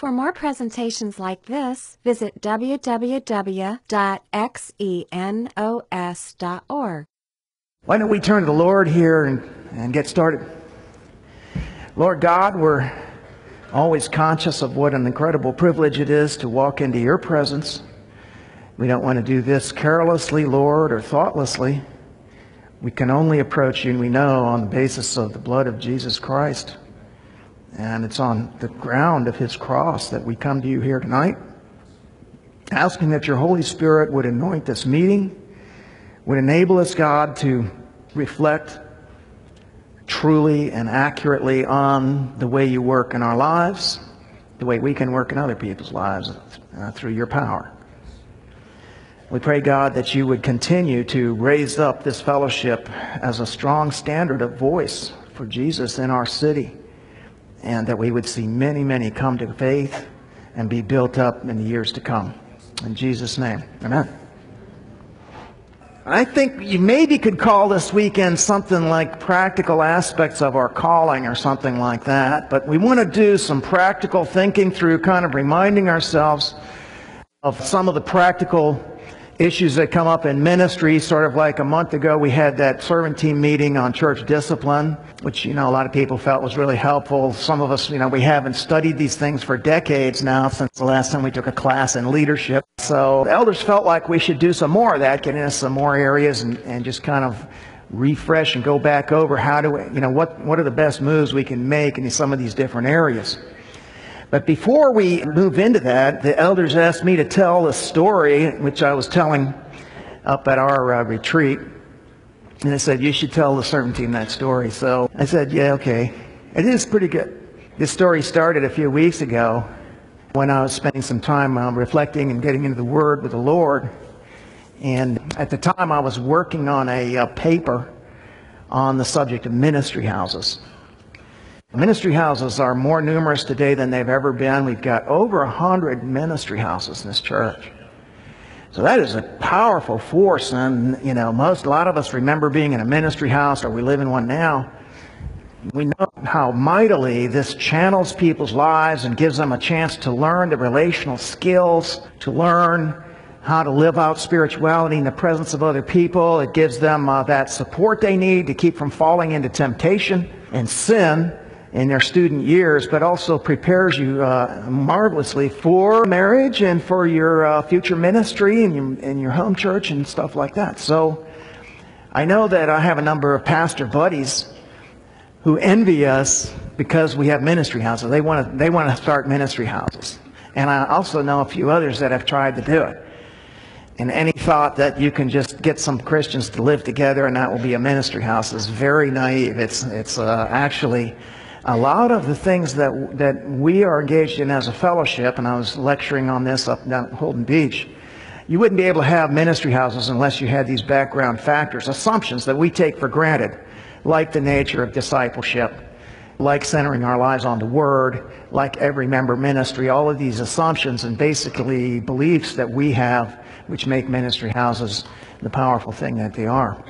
For more presentations like this, visit www.xenos.org. Why don't we turn to the Lord here and get started? Lord God, we're always conscious of what an incredible privilege it is to walk into your presence. We don't want to do this carelessly, Lord, or thoughtlessly. We can only approach you, and we know, on the basis of the blood of Jesus Christ. And it's on the ground of his cross that we come to you here tonight, asking that your Holy Spirit would anoint this meeting, would enable us, God, to reflect truly and accurately on the way you work in our lives, the way we can work in other people's lives through your power. We pray, God, that you would continue to raise up this fellowship as a strong standard of voice for Jesus in our city, and that we would see many, many come to faith and be built up in the years to come. In Jesus' name, amen. I think you maybe could call this weekend something like practical aspects of our calling or something like that. But we want to do some practical thinking through kind of reminding ourselves of some of the practical issues that come up in ministry. Sort of like a month ago, we had that servant team meeting on church discipline, which, a lot of people felt was really helpful. Some of us, we haven't studied these things for decades now, since the last time we took a class in leadership. So the elders felt like we should do some more of that, get into some more areas and just kind of refresh and go back over how do we, what are the best moves we can make in some of these different areas. But before we move into that, the elders asked me to tell a story, which I was telling up at our retreat. And they said, you should tell the servant team that story. So I said, yeah, okay. It is pretty good. This story started a few weeks ago when I was spending some time reflecting and getting into the Word with the Lord. And at the time I was working on a paper on the subject of ministry houses. Ministry houses are more numerous today than they've ever been. We've got over 100 ministry houses in this church. So that is a powerful force. And, a lot of us remember being in a ministry house, or we live in one now. We know how mightily this channels people's lives and gives them a chance to learn the relational skills, to learn how to live out spirituality in the presence of other people. It gives them that support they need to keep from falling into temptation and sin in their student years, but also prepares you marvelously for marriage and for your future ministry and your home church and stuff like that. So I know that I have a number of pastor buddies who envy us because we have ministry houses. They want to start ministry houses. And I also know a few others that have tried to do it. And any thought that you can just get some Christians to live together and that will be a ministry house is very naive. It's actually a lot of the things that we are engaged in as a fellowship, and I was lecturing on this up down at Holden Beach, you wouldn't be able to have ministry houses unless you had these background factors, assumptions that we take for granted, like the nature of discipleship, like centering our lives on the Word, like every member ministry, all of these assumptions and basically beliefs that we have which make ministry houses the powerful thing that they are.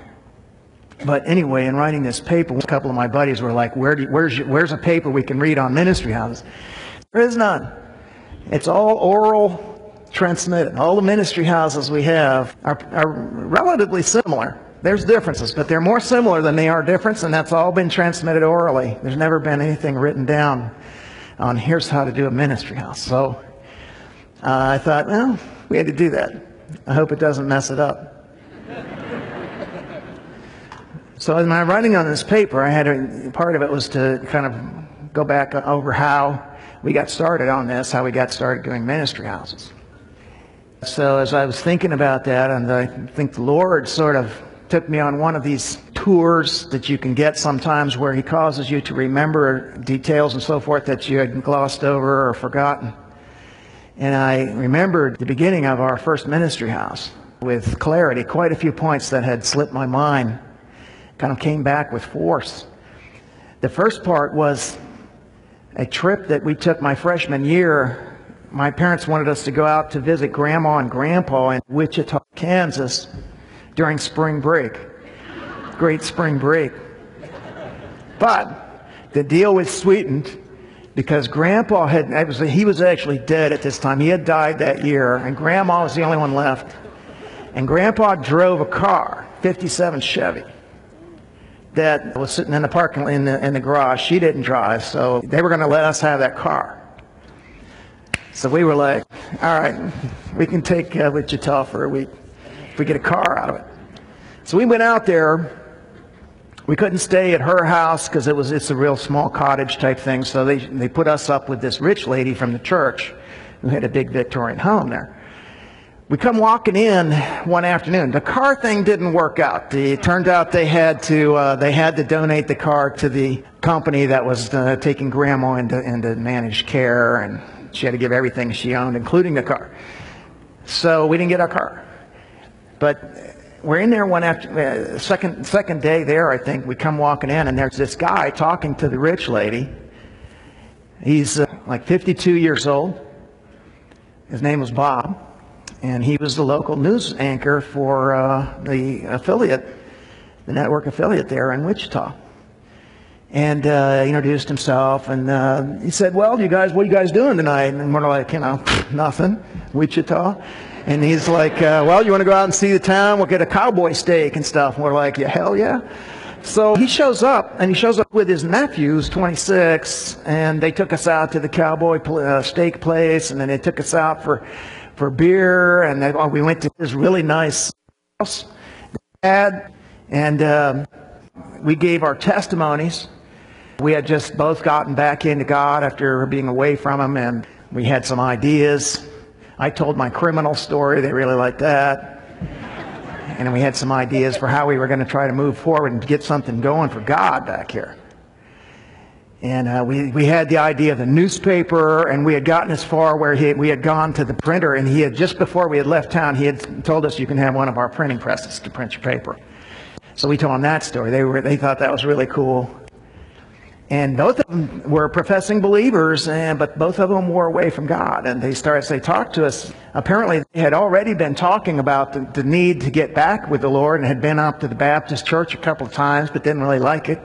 But anyway, in writing this paper, a couple of my buddies were like, where's a paper we can read on ministry houses? There is none. It's all oral transmitted. All the ministry houses we have are relatively similar. There's differences, but they're more similar than they are different, and that's all been transmitted orally. There's never been anything written down on here's how to do a ministry house. So I thought, well, we had to do that. I hope it doesn't mess it up. So in my writing on this paper, part of it was to kind of go back over how we got started on this, how we got started doing ministry houses. So as I was thinking about that, and I think the Lord sort of took me on one of these tours that you can get sometimes where He causes you to remember details and so forth that you had glossed over or forgotten. And I remembered the beginning of our first ministry house with clarity. Quite a few points that had slipped my mind kind of came back with force. The first part was a trip that we took my freshman year. My parents wanted us to go out to visit Grandma and Grandpa in Wichita, Kansas during spring break. Great spring break. But the deal was sweetened because Grandpa he was actually dead at this time. He had died that year, and Grandma was the only one left. And Grandpa drove a car, 57 Chevy, that was sitting in the parking in the garage. She didn't drive, so they were going to let us have that car. So we were like, all right, we can take Wichita for a week if we get a car out of it. So we went out there. We couldn't stay at her house because it's a real small cottage type thing. So they put us up with this rich lady from the church who had a big Victorian home there. We come walking in one afternoon. The car thing didn't work out. It turned out they had to donate the car to the company that was taking Grandma into managed care, and she had to give everything she owned, including the car. So we didn't get our car. But we're in there second day there, I think. We come walking in, and there's this guy talking to the rich lady. He's like 52 years old. His name was Bob. And he was the local news anchor for the network affiliate there in Wichita. And he introduced himself, and he said, well, what are you guys doing tonight? And we're like, nothing, Wichita. And he's like, well, you want to go out and see the town? We'll get a cowboy steak and stuff. And we're like, yeah, hell yeah. So he shows up, and he shows up with his nephew, who's 26, and they took us out to the cowboy steak place, and then they took us out for beer, and we went to this really nice house, and we gave our testimonies. We had just both gotten back into God after being away from Him, and we had some ideas. I told my criminal story. They really liked that. And we had some ideas for how we were going to try to move forward and get something going for God back here. And we had the idea of the newspaper, and we had gotten as far where we had gone to the printer, and just before we had left town, he had told us, you can have one of our printing presses to print your paper. So we told them that story. They thought that was really cool. And both of them were professing believers, but both of them were away from God. And they talked to us. Apparently, they had already been talking about the need to get back with the Lord, and had been up to the Baptist church a couple of times, but didn't really like it.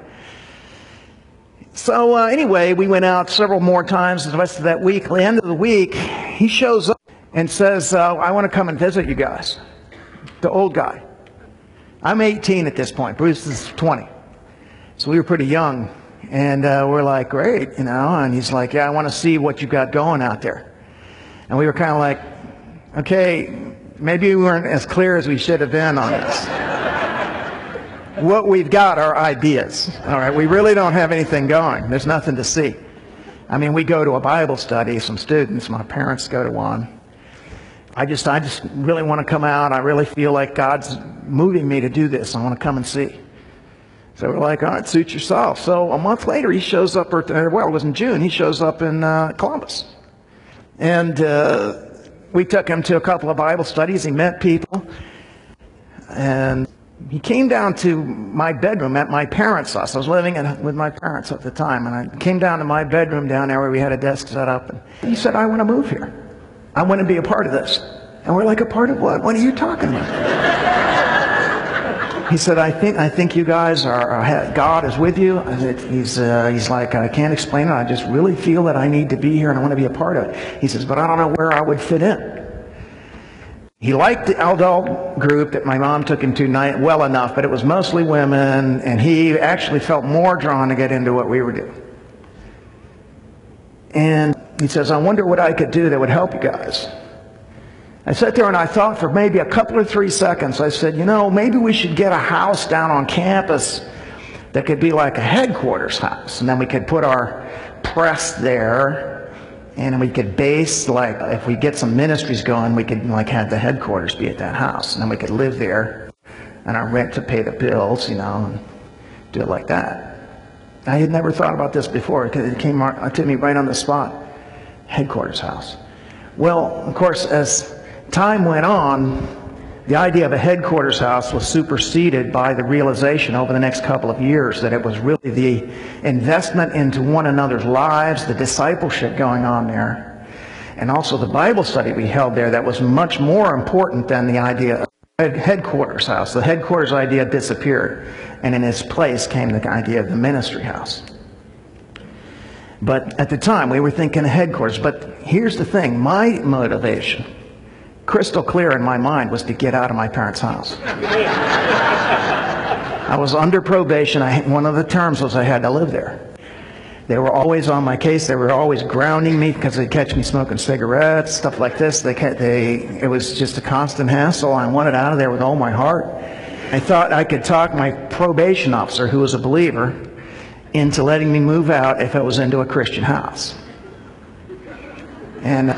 So anyway, we went out several more times the rest of that week. At the end of the week, he shows up and says, I want to come and visit you guys. The old guy. I'm 18 at this point. Bruce is 20. So we were pretty young. And we're like, great, And he's like, yeah, I want to see what you got going out there. And we were kind of like, okay, maybe we weren't as clear as we should have been on this. What we've got are ideas. All right, we really don't have anything going. There's nothing to see. I mean, we go to a Bible study, some students, my parents go to one. I just really want to come out. I really feel like God's moving me to do this. I want to come and see. So we're like, all right, suit yourself. So a month later, he shows up, it was in June, he shows up in Columbus. And we took him to a couple of Bible studies. He met people. And he came down to my bedroom at my parents' house. I was living with my parents at the time, and I came down to my bedroom down there where we had a desk set up. And he said, I want to move here. I want to be a part of this. And we're like, a part of what? What are you talking about? He said, I think you guys are God is with you. He's like, I can't explain it. I just really feel that I need to be here and I want to be a part of it. He says, but I don't know where I would fit in. He liked the adult group that my mom took him to well enough, but it was mostly women, and he actually felt more drawn to get into what we were doing. And he says, I wonder what I could do that would help you guys. I sat there and I thought for maybe a couple or 3 seconds. I said, maybe we should get a house down on campus that could be like a headquarters house, and then we could put our press there. And we could base, like, if we get some ministries going, we could, like, have the headquarters be at that house. And then we could live there, and our rent to pay the bills, and do it like that. I had never thought about this before, because it came to me right on the spot. Headquarters house. Well, of course, as time went on, the idea of a headquarters house was superseded by the realization over the next couple of years that it was really the investment into one another's lives, the discipleship going on there, and also the Bible study we held there that was much more important than the idea of a headquarters house. The headquarters idea disappeared, and in its place came the idea of the ministry house. But at the time, we were thinking of headquarters. But here's the thing. My motivation, crystal clear in my mind, was to get out of my parents' house. I was under probation. One of the terms was I had to live there. They were always on my case. They were always grounding me because they'd catch me smoking cigarettes, stuff like this. It was just a constant hassle. I wanted out of there with all my heart. I thought I could talk my probation officer, who was a believer, into letting me move out if it was into a Christian house. And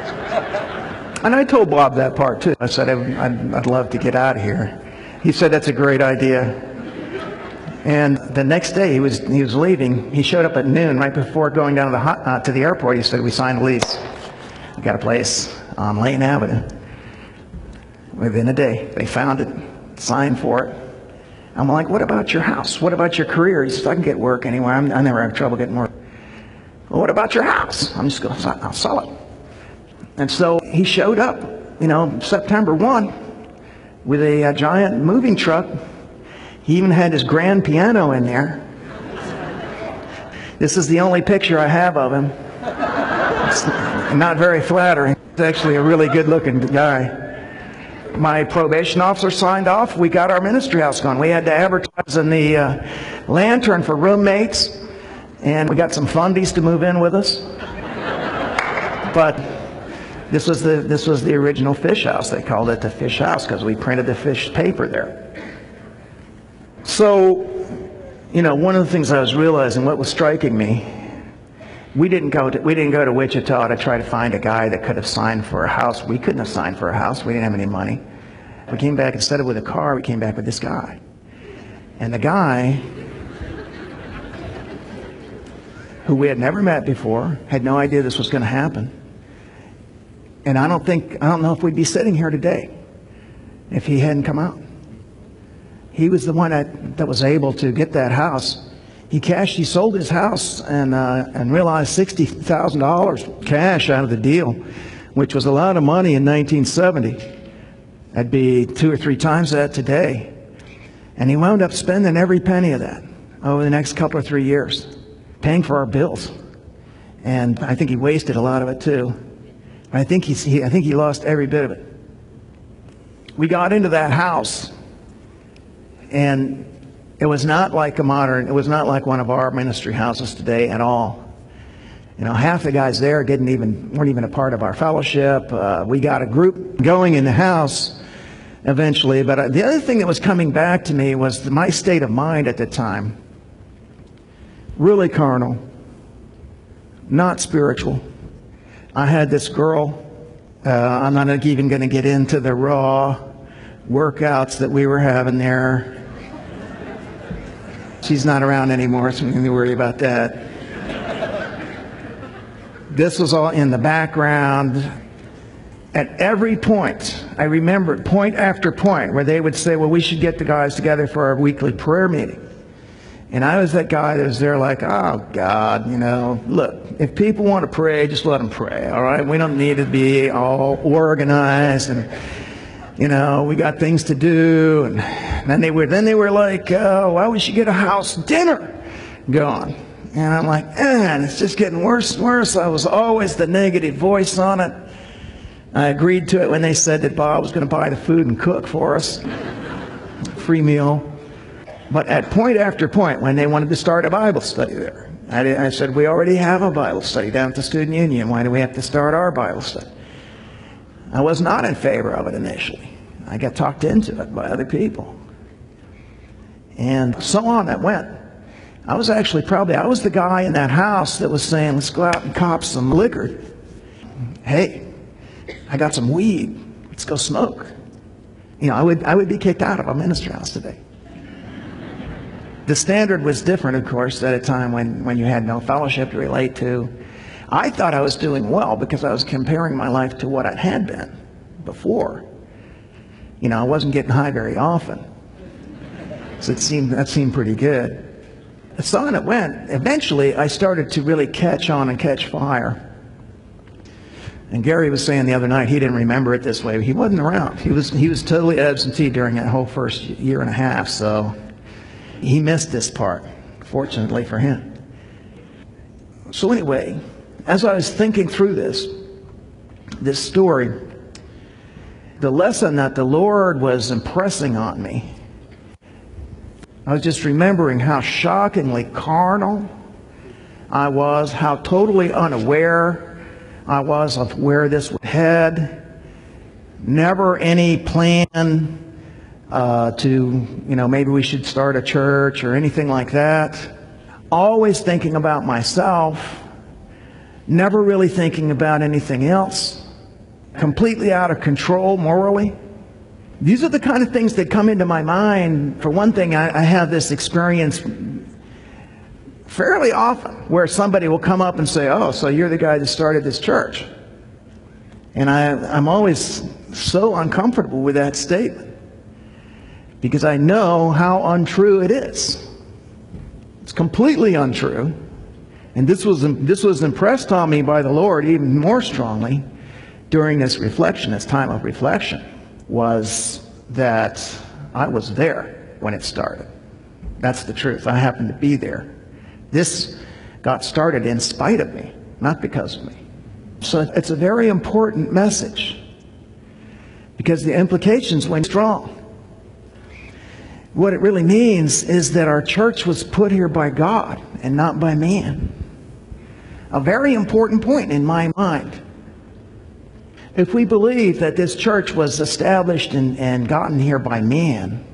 I told Bob that part too. I said, I'd love to get out of here. He said, that's a great idea. And the next day he was leaving. He showed up at noon right before going down to the airport. He said, we signed a lease. We got a place on Lane Avenue. Within a day, they found it, signed for it. I'm like, what about your house? What about your career? He said, I can get work anywhere. I never have trouble getting work. Well, what about your house? I'm just going to I'll sell it. And so he showed up, September 1 with a giant moving truck. He even had his grand piano in there. This is the only picture I have of him. It's not very flattering. He's actually a really good-looking guy. My probation officer signed off. We got our ministry house going. We had to advertise in the Lantern for roommates, and we got some fundies to move in with us. But this was the original fish house. They called it the fish house because we printed the fish paper there. So, one of the things I was realizing, what was striking me, we didn't go to Wichita to try to find a guy that could have signed for a house. We couldn't have signed for a house. We didn't have any money. We came back, instead of with a car, we came back with this guy. And the guy, who we had never met before, had no idea this was going to happen. And I don't know if we'd be sitting here today if he hadn't come out. He was the one that was able to get that house. He sold his house and realized $60,000 cash out of the deal, which was a lot of money in 1970. That'd be 2 or 3 times that today. And he wound up spending every penny of that over the next couple or 3 years, paying for our bills. And I think he wasted a lot of it too. I think he lost every bit of it. We got into that house, and it was not like one of our ministry houses today at all. Half the guys there weren't even a part of our fellowship. We got a group going in the house eventually. But the other thing that was coming back to me was my state of mind at the time. Really carnal, not spiritual. I had this girl. I'm not even going to get into the raw workouts that we were having there. She's not around anymore, so I'm going to worry about that. This was all in the background. At every point, I remember point after point where they would say, well, we should get the guys together for our weekly prayer meeting. And I was that guy that was there like, oh, God, look, if people want to pray, just let them pray, all right? We don't need to be all organized and, we got things to do. And then they were like, well, we should get a house dinner going. And I'm like, and it's just getting worse and worse. I was always the negative voice on it. I agreed to it when they said that Bob was going to buy the food and cook for us. Free meal. But at point after point, when they wanted to start a Bible study there, I said, we already have a Bible study down at the Student Union. Why do we have to start our Bible study? I was not in favor of it initially. I got talked into it by other people. And so on it went. I was the guy in that house that was saying, let's go out and cop some liquor. Hey, I got some weed. Let's go smoke. I would be kicked out of a ministry house today. The standard was different, of course, at a time when you had no fellowship to relate to. I thought I was doing well because I was comparing my life to what I had been before. I wasn't getting high very often. So that seemed pretty good. So on it went. Eventually, I started to really catch on and catch fire. And Gary was saying the other night he didn't remember it this way. He wasn't around. He was totally absentee during that whole first year and a half. So he missed this part, fortunately for him. So anyway, as I was thinking through this story, the lesson that the Lord was impressing on me, I was just remembering how shockingly carnal I was, how totally unaware I was of where this would head. Never any plan to, maybe we should start a church or anything like that. Always thinking about myself, never really thinking about anything else. Completely out of control morally. These are the kind of things that come into my mind. For one thing, I have this experience fairly often where somebody will come up and say, "Oh, so you're the guy that started this church." And I'm always so uncomfortable with that statement because I know how untrue it is. It's completely untrue. And this was impressed on me by the Lord even more strongly during this time of reflection, was that I was there when it started. That's the truth. I happened to be there. This got started in spite of me, not because of me. So it's a very important message because the implications went strong. What it really means is that our church was put here by God and not by man. A very important point in my mind. If we believe that this church was established and gotten here by man,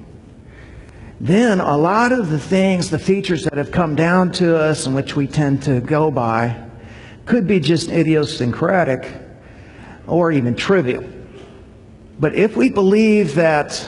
then a lot of the things, the features that have come down to us and which we tend to go by, could be just idiosyncratic or even trivial. But if we believe that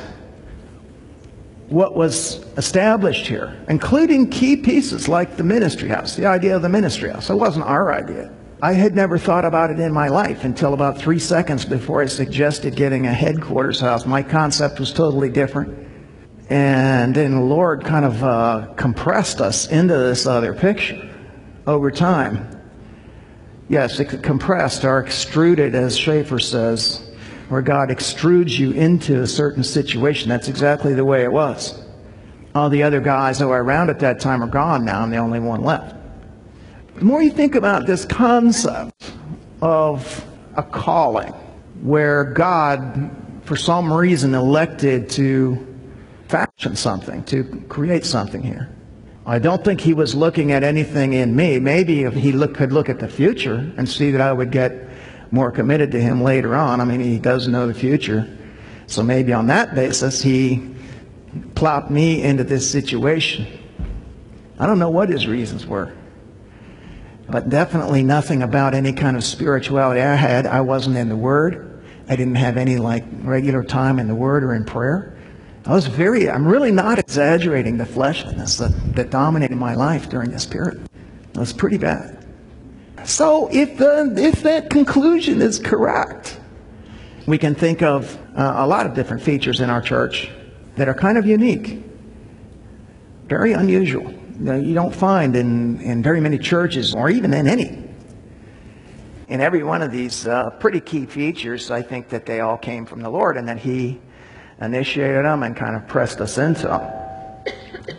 what was established here, including key pieces like the ministry house, the idea of the ministry house, it wasn't our idea. I had never thought about it in my life until about 3 seconds before I suggested getting a headquarters house. My concept was totally different. And then the Lord kind of compressed us into this other picture over time. Yes, compressed or extruded, as Schaeffer says, where God extrudes you into a certain situation. That's exactly the way it was. All the other guys that were around at that time are gone now. I'm the only one left. The more you think about this concept of a calling, where God, for some reason, elected to fashion something, to create something here. I don't think he was looking at anything in me. Maybe if he could look at the future and see that I would get more committed to him later on. I mean, he does know the future. So maybe on that basis, he plopped me into this situation. I don't know what his reasons were. But definitely nothing about any kind of spirituality I had. I wasn't in the Word. I didn't have any regular time in the Word or in prayer. I'm really not exaggerating the fleshliness that dominated my life during this period. It was pretty bad. So if that conclusion is correct, we can think of a lot of different features in our church that are kind of unique, very unusual. You don't find in very many churches, or even in any. In every one of these pretty key features, I think that they all came from the Lord and that He initiated them and kind of pressed us into them.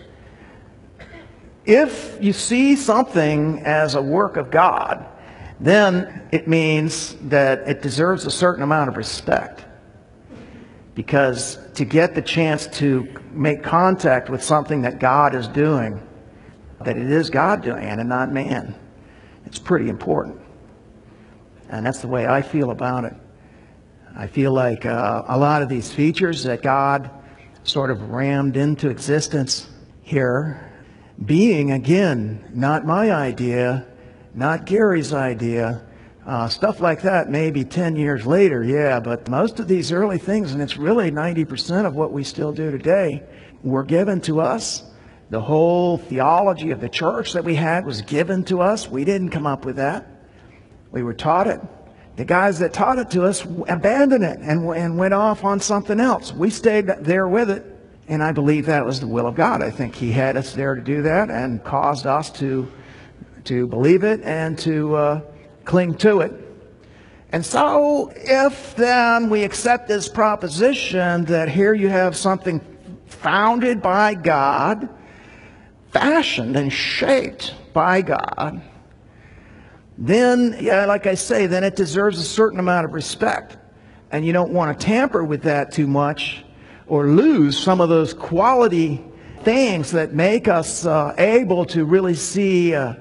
If you see something as a work of God, then it means that it deserves a certain amount of respect. Because to get the chance to make contact with something that God is doing, that it is God doing and not man, it's pretty important. And that's the way I feel about it. I feel like a lot of these features that God sort of rammed into existence here, being, again, not my idea, not Gary's idea, stuff like that maybe 10 years later, yeah, but most of these early things, and it's really 90% of what we still do today, were given to us. The whole theology of the church that we had was given to us. We didn't come up with that. We were taught it. The guys that taught it to us abandoned it and went off on something else. We stayed there with it, and I believe that was the will of God. I think He had us there to do that and caused us to believe it and to cling to it. And so if then we accept this proposition that here you have something founded by God, fashioned and shaped by God, then, yeah, like I say, then it deserves a certain amount of respect. And you don't want to tamper with that too much or lose some of those quality things that make us able to really see a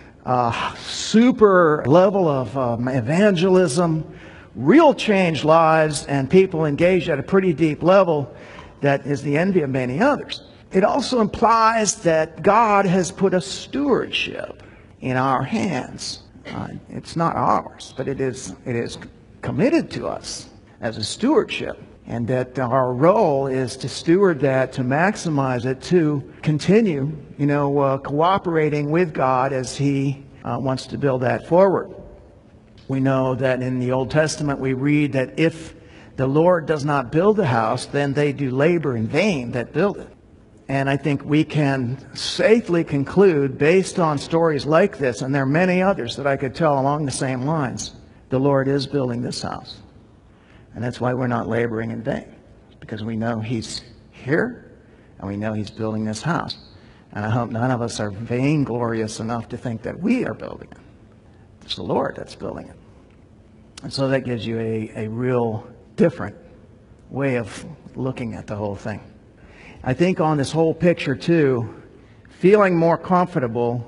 super level of evangelism, real changed lives, and people engaged at a pretty deep level that is the envy of many others. It also implies that God has put a stewardship in our hands. It's not ours, but it is committed to us as a stewardship, and that our role is to steward that, to maximize it, to continue, cooperating with God as He wants to build that forward. We know that in the Old Testament we read that if the Lord does not build a house, then they do labor in vain that build it. And I think we can safely conclude, based on stories like this, and there are many others that I could tell along the same lines, the Lord is building this house. And that's why we're not laboring in vain, because we know He's here, and we know He's building this house. And I hope none of us are vainglorious enough to think that we are building it. It's the Lord that's building it. And so that gives you a real different way of looking at the whole thing. I think on this whole picture too, feeling more comfortable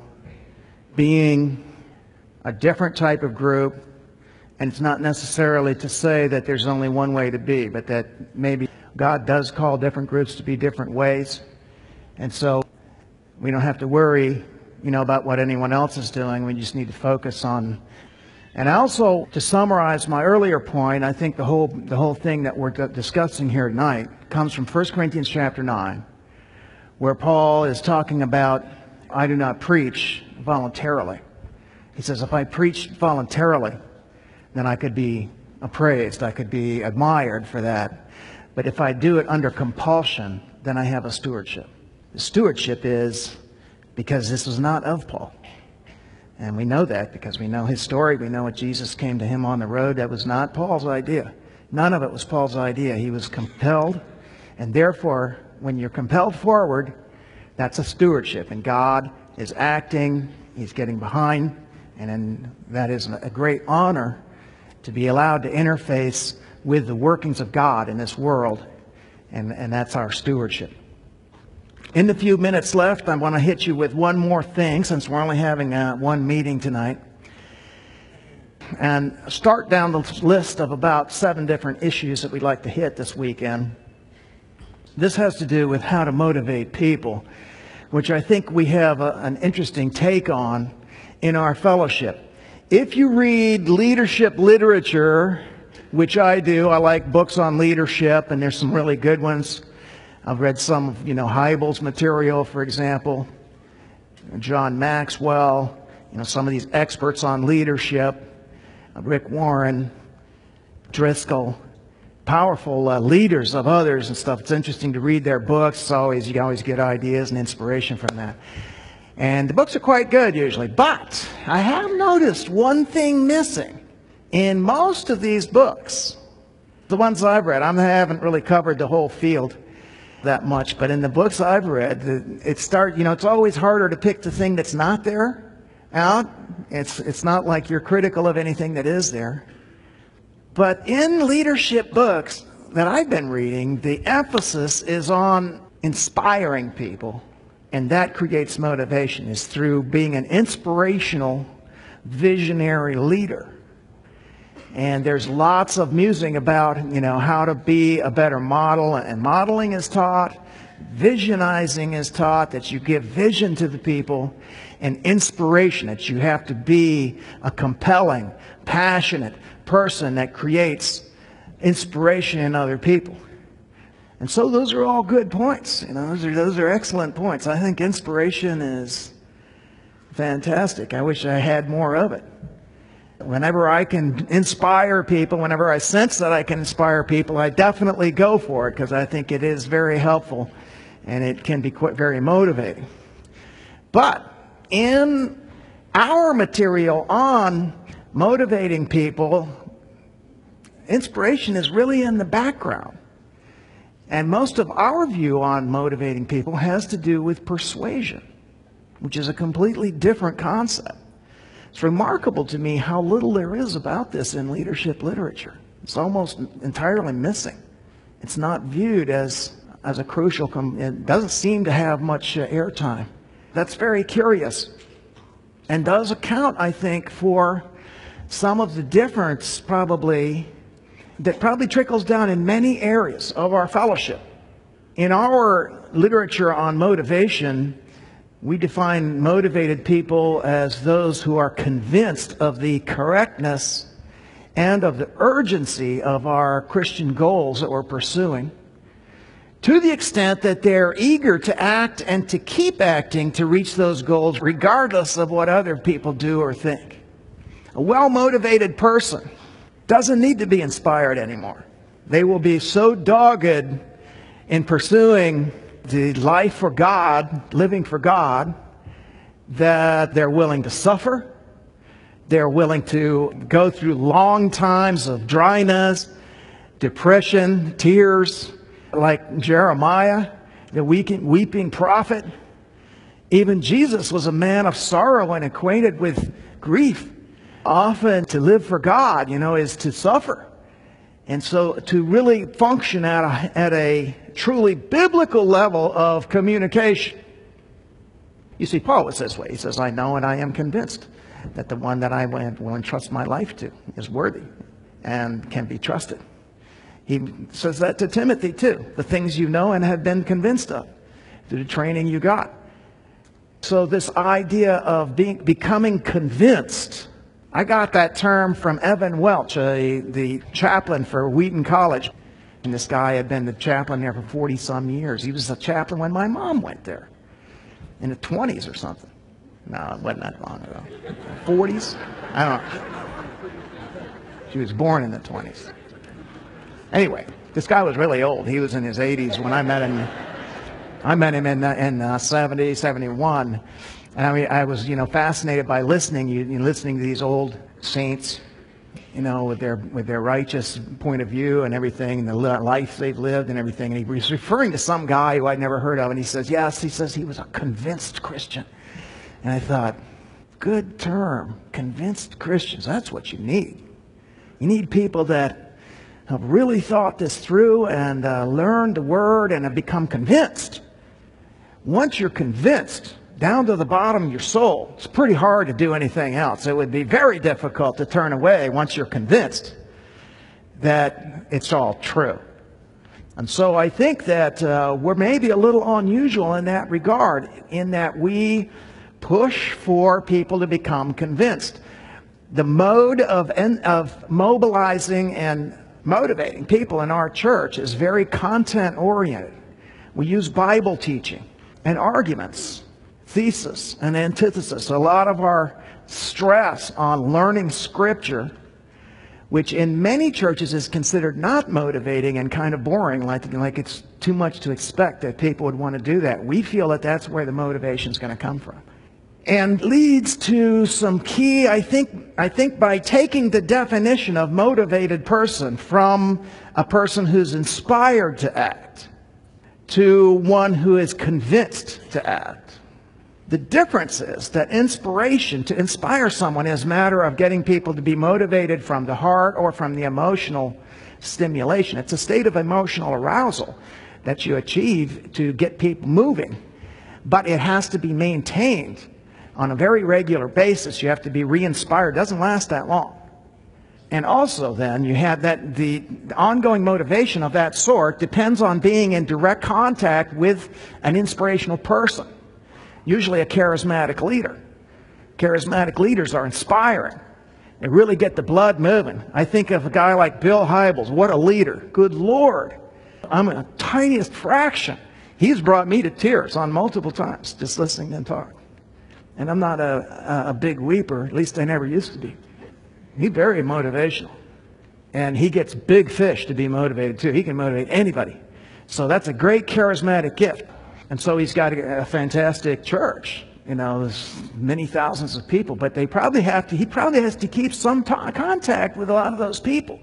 being a different type of group, and it's not necessarily to say that there's only one way to be, but that maybe God does call different groups to be different ways. And so we don't have to worry, about what anyone else is doing. We just need to focus on. And also, to summarize my earlier point, I think the whole thing that we're discussing here tonight comes from 1 Corinthians chapter 9, where Paul is talking about, I do not preach voluntarily. He says, if I preached voluntarily, then I could be appraised, I could be admired for that. But if I do it under compulsion, then I have a stewardship. The stewardship is because this was not of Paul. And we know that because we know his story. We know what Jesus came to him on the road. That was not Paul's idea. None of it was Paul's idea. He was compelled. And therefore, when you're compelled forward, that's a stewardship. And God is acting. He's getting behind. And then that is a great honor to be allowed to interface with the workings of God in this world. And that's our stewardship. In the few minutes left, I want to hit you with one more thing, since we're only having one meeting tonight, and start down the list of about 7 different issues that we'd like to hit this weekend. This has to do with how to motivate people, which I think we have an interesting take on in our fellowship. If you read leadership literature, which I do, I like books on leadership, and there's some really good ones. I've read some of, Hybels' material, for example, John Maxwell, some of these experts on leadership, Rick Warren, Driscoll, powerful leaders of others and stuff. It's interesting to read their books. You always get ideas and inspiration from that. And the books are quite good usually. But I have noticed one thing missing in most of these books, the ones I've read. I haven't really covered the whole field that much, but in the books I've read, it's always harder to pick the thing that's not there out. It's not like you're critical of anything that is there. But in leadership books that I've been reading, the emphasis is on inspiring people, and that creates motivation, is through being an inspirational, visionary leader. And there's lots of musing about, how to be a better model. And modeling is taught. Visionizing is taught, that you give vision to the people. And inspiration, that you have to be a compelling, passionate person that creates inspiration in other people. And so those are all good points. Those are excellent points. I think inspiration is fantastic. I wish I had more of it. Whenever I can inspire people, whenever I sense that I can inspire people, I definitely go for it, because I think it is very helpful and it can be very motivating. But in our material on motivating people, inspiration is really in the background. And most of our view on motivating people has to do with persuasion, which is a completely different concept. It's remarkable to me how little there is about this in leadership literature. It's almost entirely missing. It's not viewed as a crucial, it doesn't seem to have much airtime. That's very curious and does account, I think, for some of the difference that probably trickles down in many areas of our fellowship. In our literature on motivation, we define motivated people as those who are convinced of the correctness and of the urgency of our Christian goals that we're pursuing, to the extent that they're eager to act and to keep acting to reach those goals regardless of what other people do or think. A well-motivated person doesn't need to be inspired anymore. They will be so dogged in pursuing the life for God, living for God, that they're willing to suffer. They're willing to go through long times of dryness, depression, tears, like Jeremiah, the weeping prophet. Even Jesus was a man of sorrow and acquainted with grief. Often to live for God, is to suffer. And so to really function at a truly biblical level of communication. You see, Paul was this way. He says, I know and I am convinced that the one that I will entrust my life to is worthy and can be trusted. He says that to Timothy too. The things you know and have been convinced of through the training you got. So this idea of becoming convinced, I got that term from Evan Welch, the chaplain for Wheaton College. And this guy had been the chaplain there for 40-some years. He was the chaplain when my mom went there, in the 20s or something. No, it wasn't that long ago. 40s? I don't know. She was born in the 20s. Anyway, this guy was really old. He was in his 80s when I met him. I met him in 70, 71. And I was, fascinated by listening to these old saints, with their righteous point of view and everything, and the life they've lived and everything. And he was referring to some guy who I'd never heard of, and he says, yes, he was a convinced Christian. And I thought, good term, convinced Christians. That's what you need. You need people that have really thought this through and learned the Word and have become convinced. Once you're convinced, down to the bottom of your soul, it's pretty hard to do anything else. It would be very difficult to turn away once you're convinced that it's all true. And so I think that we're maybe a little unusual in that regard, in that we push for people to become convinced. The mode of mobilizing and motivating people in our church is very content-oriented. We use Bible teaching and arguments, thesis and antithesis. A lot of our stress on learning Scripture, which in many churches is considered not motivating and kind of boring, like it's too much to expect that people would want to do that. We feel that that's where the motivation is going to come from. And leads to some key, I think by taking the definition of motivated person from a person who's inspired to act to one who is convinced to act. The difference is that inspiration, to inspire someone, is a matter of getting people to be motivated from the heart or from the emotional stimulation. It's a state of emotional arousal that you achieve to get people moving. But it has to be maintained on a very regular basis. You have to be re-inspired. It doesn't last that long. And also then you have that the ongoing motivation of that sort depends on being in direct contact with an inspirational person, usually a charismatic leader. Charismatic leaders are inspiring. They really get the blood moving. I think of a guy like Bill Hybels. What a leader. Good Lord. I'm a tiniest fraction. He's brought me to tears on multiple times just listening to him talk. And I'm not a big weeper, at least I never used to be. He's very motivational. And he gets big fish to be motivated too. He can motivate anybody. So that's a great charismatic gift. And so he's got a fantastic church. There's many thousands of people, but he probably has to keep some contact with a lot of those people.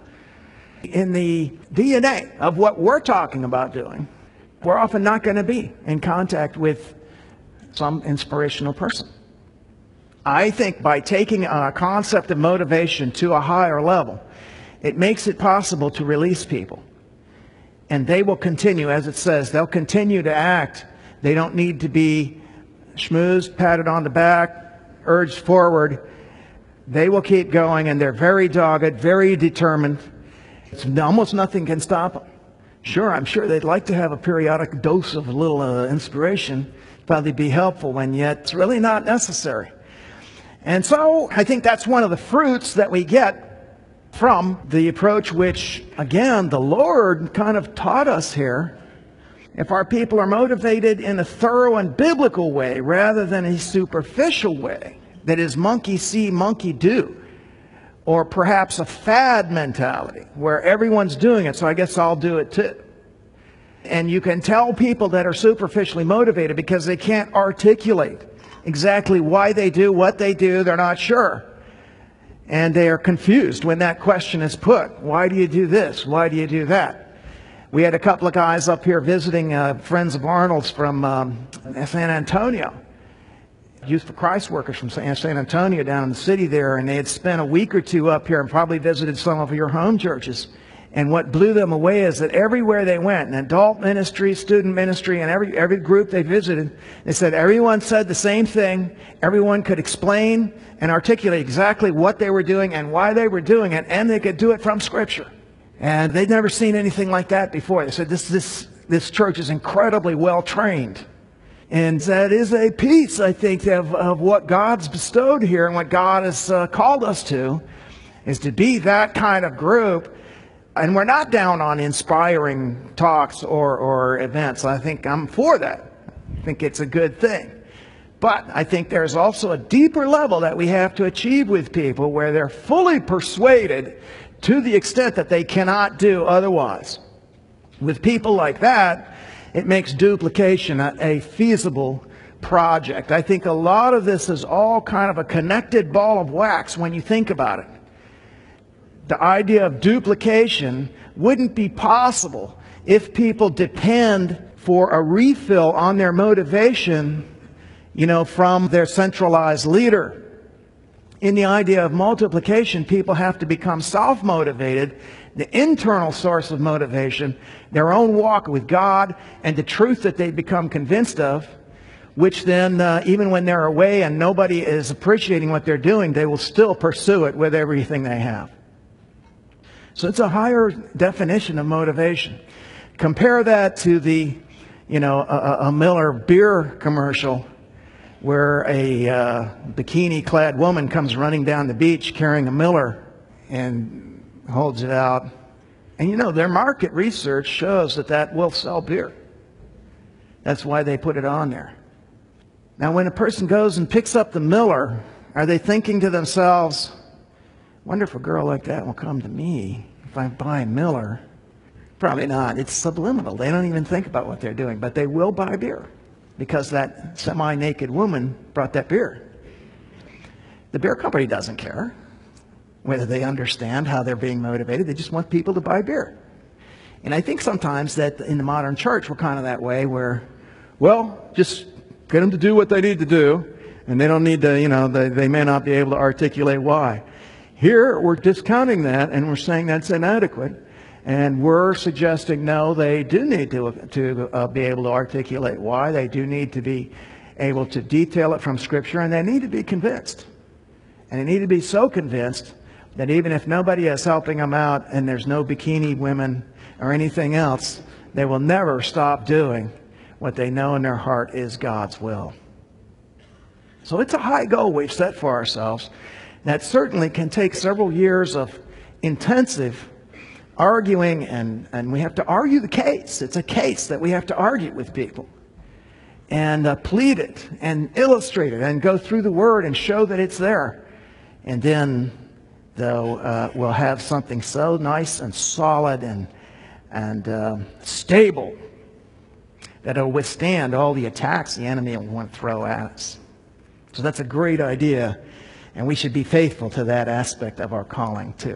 In the DNA of what we're talking about doing, we're often not going to be in contact with some inspirational person. I think by taking a concept of motivation to a higher level, it makes it possible to release people. And they will continue, as it says, they'll continue to act. They don't need to be schmoozed, patted on the back, urged forward. They will keep going, and they're very dogged, very determined. Almost nothing can stop them. Sure, I'm sure they'd like to have a periodic dose of a little inspiration. Probably be helpful, and yet it's really not necessary. And so I think that's one of the fruits that we get from the approach which, again, the Lord kind of taught us here. If our people are motivated in a thorough and biblical way rather than a superficial way, that is monkey see, monkey do, or perhaps a fad mentality where everyone's doing it, so I guess I'll do it too. And you can tell people that are superficially motivated because they can't articulate exactly why they do what they do. They're not sure. And they are confused when that question is put. Why do you do this? Why do you do that? We had a couple of guys up here visiting friends of Arnold's from San Antonio. Youth for Christ workers from San Antonio down in the city there. And they had spent a week or two up here and probably visited some of your home churches. And what blew them away is that everywhere they went, in adult ministry, student ministry, and every group they visited, they said everyone said the same thing. Everyone could explain and articulate exactly what they were doing and why they were doing it, and they could do it from Scripture. And they'd never seen anything like that before. They said this church is incredibly well trained. And that is a piece, I think, of what God's bestowed here and what God has called us to, is to be that kind of group. And we're not down on inspiring talks or events. I think I'm for that. I think it's a good thing. But I think there's also a deeper level that we have to achieve with people where they're fully persuaded to the extent that they cannot do otherwise. With people like that, it makes duplication a feasible project. I think a lot of this is all kind of a connected ball of wax when you think about it. The idea of duplication wouldn't be possible if people depend for a refill on their motivation, from their centralized leader. In the idea of multiplication, people have to become self-motivated, the internal source of motivation, their own walk with God, and the truth that they become convinced of, which then, even when they're away and nobody is appreciating what they're doing, they will still pursue it with everything they have. So it's a higher definition of motivation. Compare that to the, a Miller beer commercial where a bikini-clad woman comes running down the beach carrying a Miller and holds it out. And their market research shows that will sell beer. That's why they put it on there. Now, when a person goes and picks up the Miller, are they thinking to themselves, wonder if a girl like that will come to me if I buy Miller? Probably not. It's subliminal. They don't even think about what they're doing, but they will buy beer because that semi-naked woman brought that beer. The beer company doesn't care whether they understand how they're being motivated. They just want people to buy beer. And I think sometimes that in the modern church we're kind of that way where, just get them to do what they need to do, and they don't need to, they may not be able to articulate why. Here, we're discounting that, and we're saying that's inadequate. And we're suggesting, no, they do need to be able to articulate why. They do need to be able to detail it from Scripture, and they need to be convinced. And they need to be so convinced that even if nobody is helping them out and there's no bikini women or anything else, they will never stop doing what they know in their heart is God's will. So it's a high goal we've set for ourselves that certainly can take several years of intensive arguing, and we have to argue the case. It's a case that we have to argue with people and plead it and illustrate it and go through the Word and show that it's there. And then, though, we'll have something so nice and solid and stable that it'll withstand all the attacks the enemy will want to throw at us. So that's a great idea, and we should be faithful to that aspect of our calling too.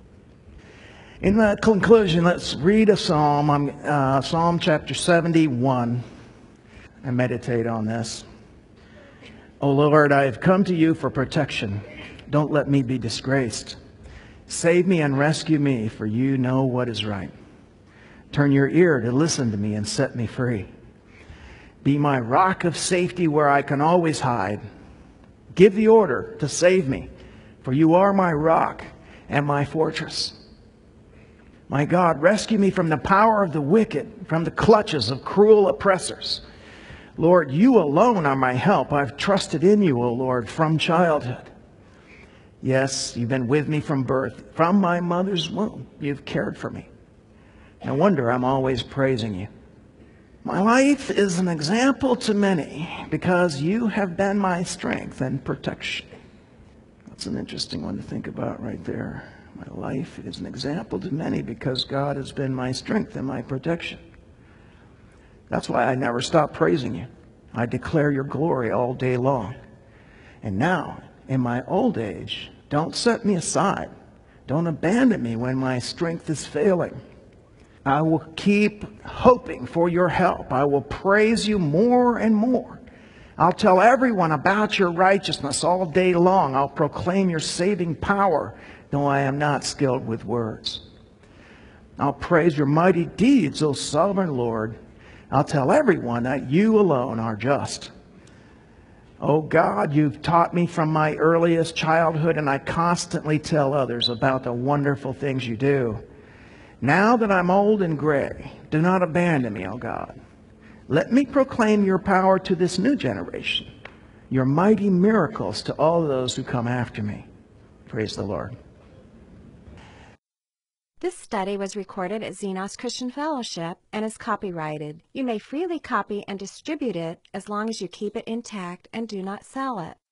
In that conclusion, let's read a psalm, Psalm chapter 71, and meditate on this. O Lord, I have come to you for protection. Don't let me be disgraced. Save me and rescue me, for you know what is right. Turn your ear to listen to me and set me free. Be my rock of safety where I can always hide. Give the order to save me, for you are my rock and my fortress. My God, rescue me from the power of the wicked, from the clutches of cruel oppressors. Lord, you alone are my help. I've trusted in you, O Lord, from childhood. Yes, you've been with me from birth. From my mother's womb, you've cared for me. No wonder I'm always praising you. My life is an example to many because you have been my strength and protection. That's an interesting one to think about right there. My life is an example to many because God has been my strength and my protection. That's why I never stop praising you. I declare your glory all day long. And now, in my old age, don't set me aside. Don't abandon me when my strength is failing. I will keep hoping for your help. I will praise you more and more. I'll tell everyone about your righteousness all day long. I'll proclaim your saving power, though I am not skilled with words. I'll praise your mighty deeds, O sovereign Lord. I'll tell everyone that you alone are just. Oh God, you've taught me from my earliest childhood, and I constantly tell others about the wonderful things you do. Now that I'm old and gray, do not abandon me, O God. Let me proclaim your power to this new generation, your mighty miracles to all those who come after me. Praise the Lord. This study was recorded at Xenos Christian Fellowship and is copyrighted. You may freely copy and distribute it as long as you keep it intact and do not sell it.